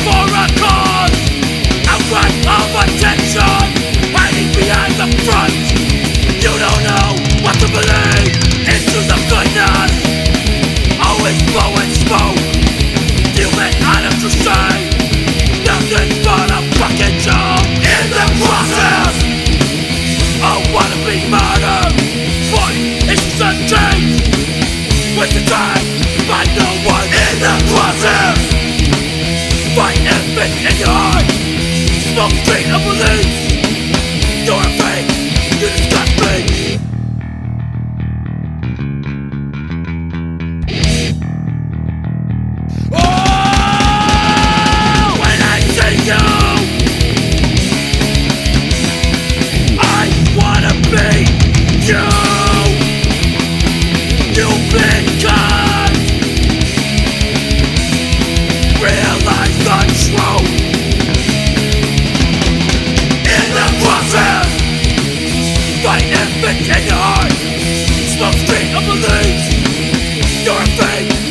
for a cause, a cry of attention, hiding behind the front. You don't know what to believe, issues of goodness, always blowing smoke. You let items to say, nothing but a fucking joke. In the process, I wanna be murdered, but issues unchanged. Waste the time, find no one in the process. Fight infant in your heart, smoke straight of beliefs. You're a fake, you disgust me. Oh, when I see you, I wanna be you. You've been cut. Realize the truth. In the process, fight infant in your heart, smoke straight of beliefs. You're a fake.